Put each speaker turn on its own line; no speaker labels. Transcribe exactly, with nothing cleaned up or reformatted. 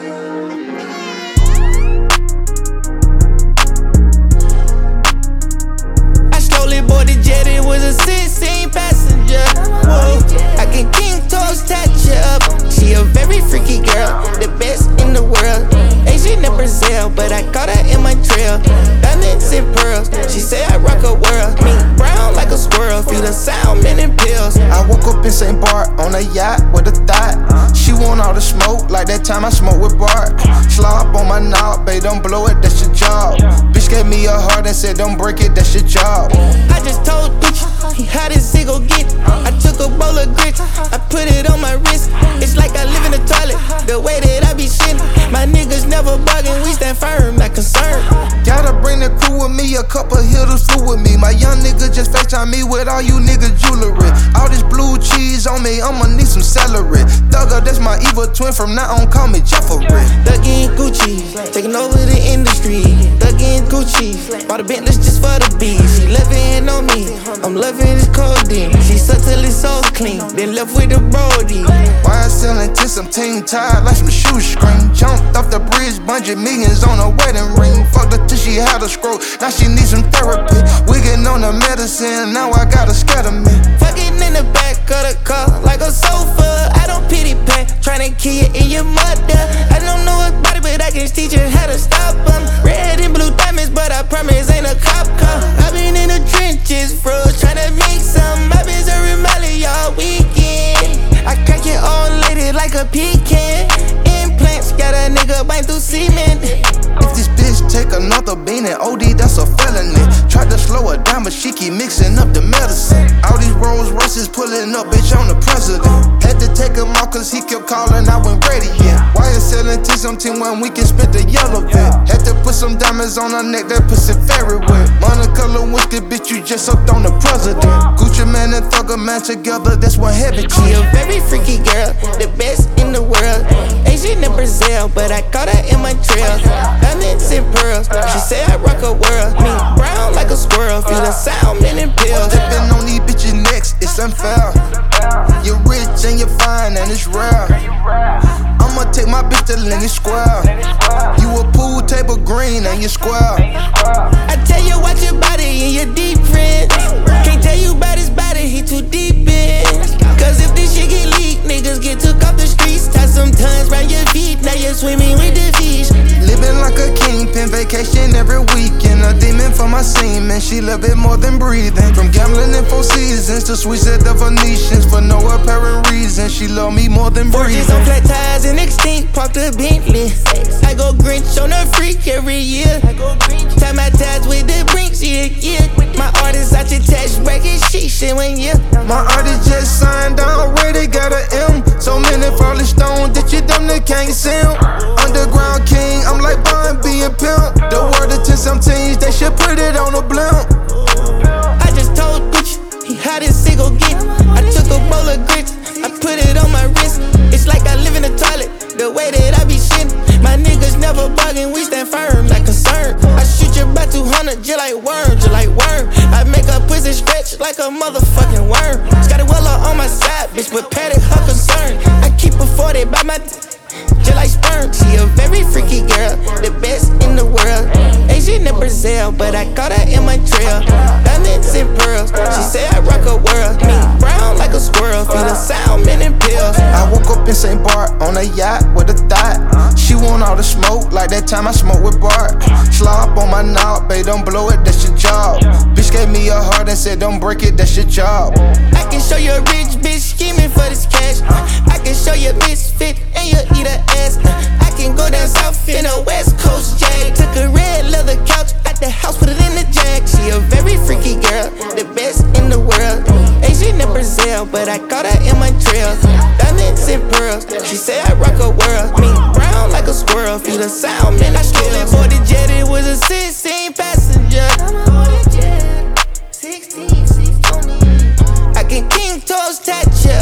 I slowly boarded jet, it was a sixteen passenger. Whoa, I can king toes touch you up. She a very freaky girl, the best in the world. Asian in Brazil, but I caught her in my trail. Diamonds and pearls, she say I rock a world. Me brown like a squirrel, feel the sound, men and pills.
I woke up in Saint Bart on a yacht with a thought. She want all the smoke, like that time I smoked with Bart. Slop on my knob, babe, don't blow it, that's your job. Bitch gave me a heart and said don't break it, that's your job.
I just told bitch, how this shit gon' get. I took a bowl of grits, I put it on my wrist. It's like I live in the toilet, the way that I be shitting. My niggas never bugging, we stand firm, not concerned.
Gotta bring the crew with me, a couple hitters flew with me. My young nigga just FaceTime me with all you niggas jewelry. All this blue cheese on me, I'ma need some celery. Thugger, that's my evil twin, from now on call me Jeffrey.
Thuggin' Gucci, taking over the industry. Thuggin' Gucci, bought the Bentleys just for the bees. She loving on me, I'm loving this codeine. She sucked till it's so clean, then left with the Brody.
Why I selling to some team tied like some shoestring? Jumped off the bridge, bungee millions on a wedding ring. Fucked her till she had a stroke, now she needs some therapy. Wiggin' on the medicine, now I got a scatter me.
Fucking in the back of the car like a sofa. I don't pity pat, tryna kill you in your mother. I don't know about it, but I can teach you how to stop them. Red and blue diamonds, but I promise ain't a cop car. I been in the trenches, froze, tryna make some. I been serving Molly all weekend. I crack it all lady like a pecan. Implants, got a nigga bite through cement.
If this bitch take another bean and O D, that's a felony. Tried to slow her down, but she keep mixing up the medicine. All these Rolls Royces pulling up, bitch, I'm the president. Had to take him off cause he kept calling, I went radiant. Why you selling to some team when we can spit the yellow vet? Had to put some diamonds on her neck, that pussy very wet. Monocolor whiskey, bitch, you just sucked on the president. Gucci man and Thugger man together, that's one heavy
She a very freaky girl, the best in the world. Asian in Brazil, but I caught her in my trail. Diamonds and pearls, she say I rock a world. Me brown like a squirrel, feel the sound, men and pills.
Stepping on these bitches next, it's unfair. You're rich and you're fine and it's rare. I'ma take my bitch to Lenny Square. You a pool table green and you square.
I tell you watch your body and your deep friends. Can't tell you about his body, he too deep in. Cause if this shit get leaked, niggas get took off the streets. Tie some tons round your feet, now you're swimming with the fish.
Living like a kingpin, vacation every weekend. A demon for my semen, she love it more than breathing. From gambling in Four Seasons to sweets at the Venetians. For no apparent reason, she love me more than breathing.
Forges on flat tires and extinct, parked a Bentley. I go Grinch on a freak every year. Tie my ties with the Brinks, yeah, yeah. My artist out your tax bracket, she shit when yeah.
My artist just signed already, got a M. So many falling stones that you damn near can't see 'em. Underground king, I'm like Bun being pimp. The word of ten some teens, they should put it on a blimp.
I just told Gucci, he how this shit gon' get. I took a bowl of grits, I put it on my wrist. It's like I live in the toilet, the way that I be shitting. My niggas never bugging, we stand firm, not concerned. I shoot you by two hundred, just like worm, just like worm. I make a pussy stretch like a motherfucking worm. Scotty Weller on my side, bitch, but Patty her concern. I keep a forty by my just like sperm. She a very freaky girl, the best in the world. Asian in Brazil, but I caught her in my trail. Diamonds and pearls, she say I rock a world. Me brown like a squirrel, feel the sound, men and pills.
I woke up in Saint Bart on a yacht with a thought. She want all the smoke, like that time I smoked with Bart. Slop on my knob, babe, don't blow it, that's your job. Bitch gave me a heart and said don't break it, that's your job.
I can show you a rich bitch scheming for this cash. I can show you a misfit and you eat her ass. I can go down south in a West Coast jag. Took a red leather couch at the house, put it in the jack. She a very freaky girl, the best in the world. Asian in Brazil, but I caught her in my trail. Diamonds and pearls, she say I rock a world. Me brown like a squirrel, feel the sound, man, I slowly boarded jet, it was a sixteen passenger. I can king toes touch ya.